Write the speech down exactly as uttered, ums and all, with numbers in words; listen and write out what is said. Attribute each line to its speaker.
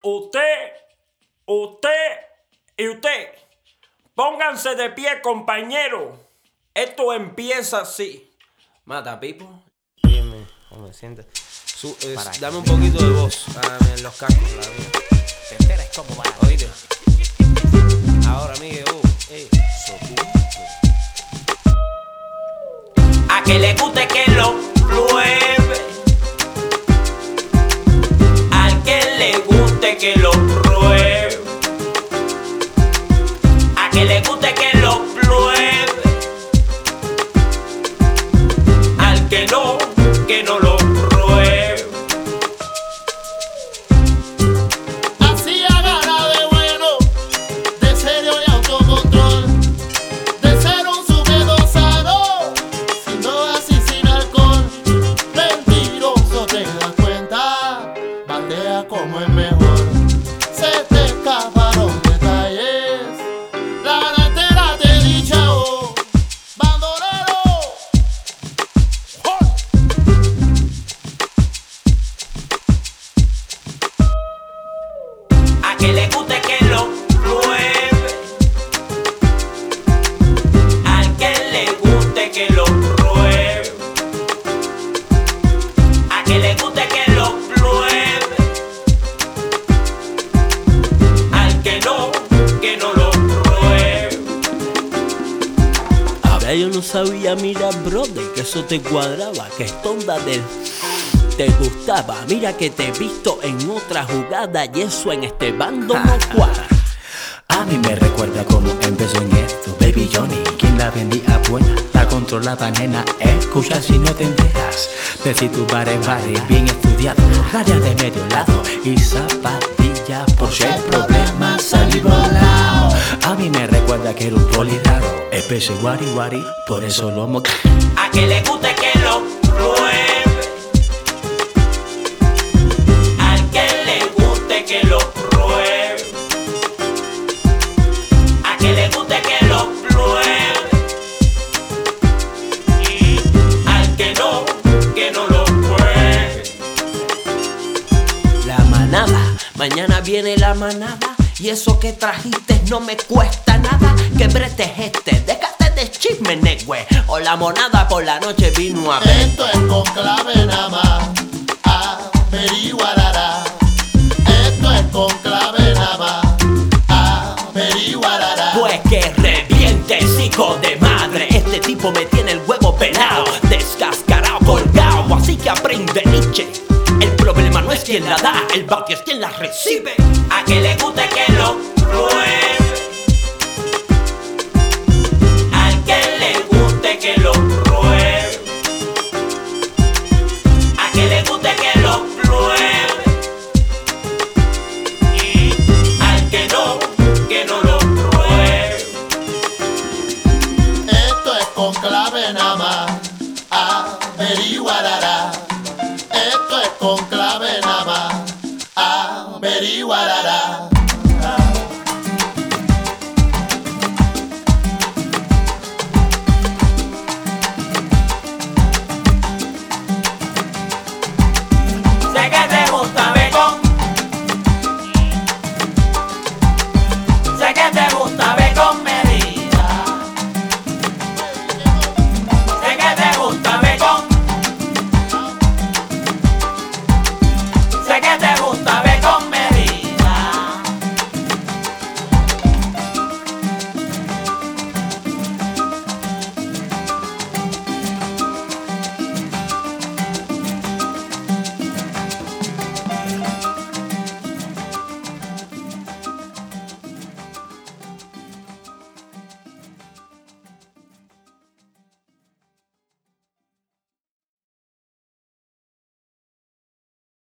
Speaker 1: usted, usted y usted, pónganse de pie, compañero. Esto empieza así. Mata, Pipo. Dime, ¿cómo me sientes? Su, eh, dame un poquito de voz dame en los cascos, la mía.
Speaker 2: Te enteras cómo va.
Speaker 1: Oíste. Ahora, Miguel, uh, eh.
Speaker 2: A que le guste que lo pruebe. Al que le guste que lo pruebe. A que le guste que lo pruebe. Al que no, que no lo pruebe.
Speaker 3: Así agarra de bueno, de serio y autocontrol, de ser un sujeto sano, sin drogas y sin alcohol. Mentiroso, te das cuenta, batea como es mejor. Se te escaparon detalles, la gana entera te dicha oh, bandolero.
Speaker 2: A que le guste que lo pruebe. Al que le guste que lo pruebe. A que le guste que lo pruebe. Al que no, que no lo pruebe.
Speaker 4: Ahora yo no sabía, mira, brother, que eso te cuadraba, que esta onda del te gustaba. Mira que te he visto en otra jugada y eso en este bando no cuadra.
Speaker 5: A mí me recuerda cómo empezó en esto Baby Johnny, quien la vendía buena, la controlaba nena. Escucha si no te enteras, de si tu pare pare bien estudiado, raya de medio lado y zapatilla por si hay problemas salí volado. A mí me recuerda que era un poli raro, especie guari guari, por eso lo amo.
Speaker 2: A que le guste que lo pruebe. Al que le guste que lo pruebe. A que le guste que lo pruebe. Al que no, que no lo pruebe.
Speaker 4: La manada, mañana viene la manada y eso que trajiste no me cuesta nada. Que brete es este, déjate de chisme, negüe, o la monada por la noche vino a ver.
Speaker 3: Esto es con clave nada más, averiguará. Esto es con clave nada más, averiguará.
Speaker 4: Pues que revientes, hijo de madre. Este tipo me tiene el huevo pelado, descascarado, colgado. Así que aprende, Nietzsche. El problema no es quien la da, el bauti es quien la recibe.
Speaker 2: A que le guste que lo pruebe. Al que le guste que lo pruebe. A que le guste que lo pruebe. Al que no, que no lo pruebe.
Speaker 3: Esto es con clave nada más, averiguará. Esto es con clave nada más, averiguará.